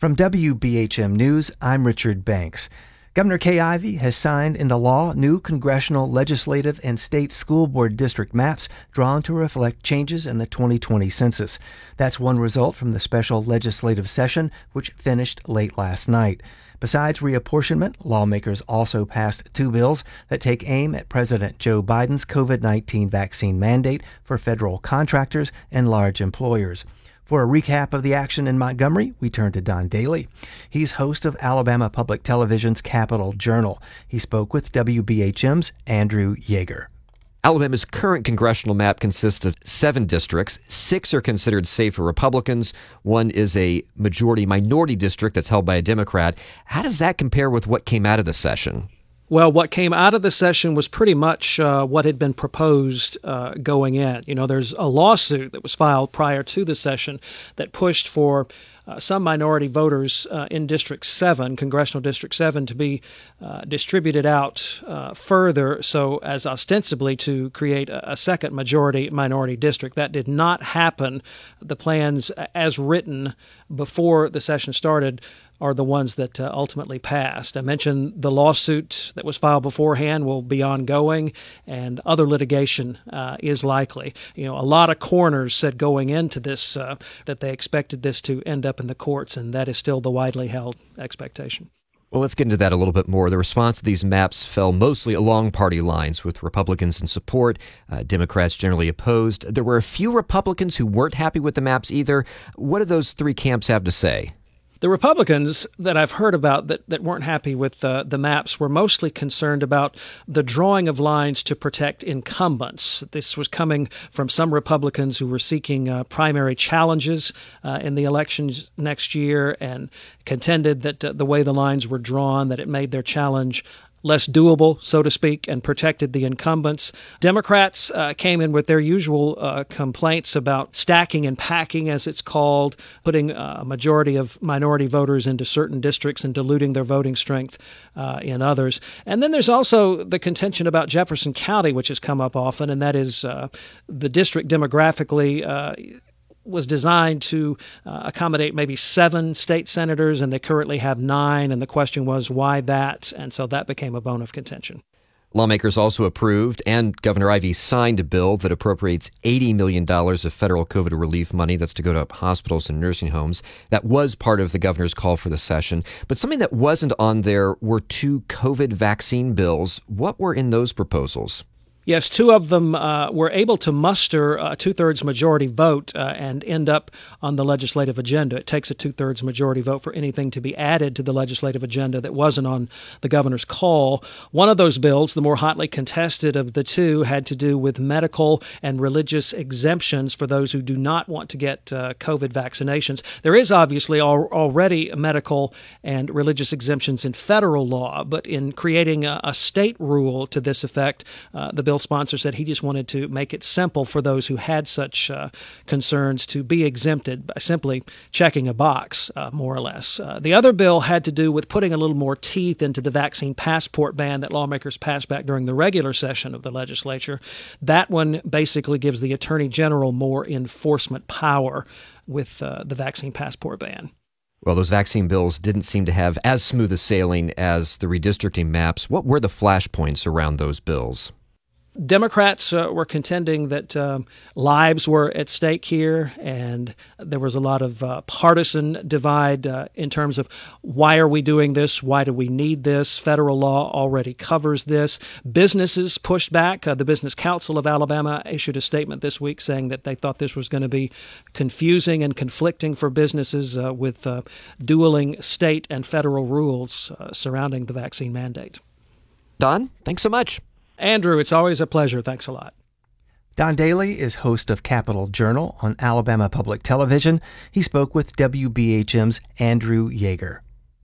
From WBHM News, I'm Richard Banks. Governor Kay Ivey has signed into law new congressional, legislative, and state school board district maps drawn to reflect changes in the 2020 census. That's one result from the special legislative session, which finished late last night. Besides reapportionment, lawmakers also passed two bills that take aim at President Joe Biden's COVID-19 vaccine mandate for federal contractors and large employers. For a recap of the action in Montgomery, we turn to Don Daly. He's host of Alabama Public Television's Capitol Journal. He spoke with WBHM's Andrew Yeager. Alabama's current congressional map consists of 7 districts. 6 are considered safe for Republicans. 1 is a majority-minority district that's held by a Democrat. How does that compare with what came out of the session? Well, what came out of the session was pretty much what had been proposed going in. You know, there's a lawsuit that was filed prior to the session that pushed for some minority voters in District 7, Congressional District 7, to be distributed out further so as ostensibly to create a second majority-minority district. That did not happen. The plans as written before the session started are the ones that ultimately passed. I mentioned the lawsuit that was filed beforehand will be ongoing, and other litigation is likely. You know, a lot of coroners said going into this that they expected this to end up in the courts, and that is still the widely held expectation. Well, let's get into that a little bit more. The response to these maps fell mostly along party lines, with Republicans in support, Democrats generally opposed. There were a few Republicans who weren't happy with the maps either. What do those three camps have to say? The Republicans that I've heard about that weren't happy with the maps were mostly concerned about the drawing of lines to protect incumbents. This was coming from some Republicans who were seeking primary challenges in the elections next year and contended that the way the lines were drawn, that it made their challenge less doable, so to speak, and protected the incumbents. Democrats came in with their usual complaints about stacking and packing, as it's called, putting a majority of minority voters into certain districts and diluting their voting strength in others. And then there's also the contention about Jefferson County, which has come up often, and that is the district demographically was designed to accommodate maybe 7 state senators, and they currently have 9, and the question was why that, and so that became a bone of contention. Lawmakers also approved, and Governor Ivey signed a bill that appropriates $80 million of federal COVID relief money that's to go to hospitals and nursing homes. That was part of the governor's call for the session. But something that wasn't on there were 2 COVID vaccine bills. What were in those proposals? Yes, 2 of them were able to muster a 2/3 majority vote and end up on the legislative agenda. It takes a 2/3 majority vote for anything to be added to the legislative agenda that wasn't on the governor's call. One of those bills, the more hotly contested of the 2, had to do with medical and religious exemptions for those who do not want to get COVID vaccinations. There is obviously already medical and religious exemptions in federal law, but in creating a state rule to this effect, the bill sponsor said he just wanted to make it simple for those who had such concerns to be exempted by simply checking a box, more or less. The other bill had to do with putting a little more teeth into the vaccine passport ban that lawmakers passed back during the regular session of the legislature. That one basically gives the Attorney General more enforcement power with the vaccine passport ban. Well, those vaccine bills didn't seem to have as smooth a sailing as the redistricting maps. What were the flashpoints around those bills? Democrats were contending that lives were at stake here, and there was a lot of partisan divide in terms of why are we doing this? Why do we need this? Federal law already covers this. Businesses pushed back. The Business Council of Alabama issued a statement this week saying that they thought this was going to be confusing and conflicting for businesses with dueling state and federal rules surrounding the vaccine mandate. Don, thanks so much. Andrew, it's always a pleasure. Thanks a lot. Don Daly is host of Capitol Journal on Alabama Public Television. He spoke with WBHM's Andrew Yeager.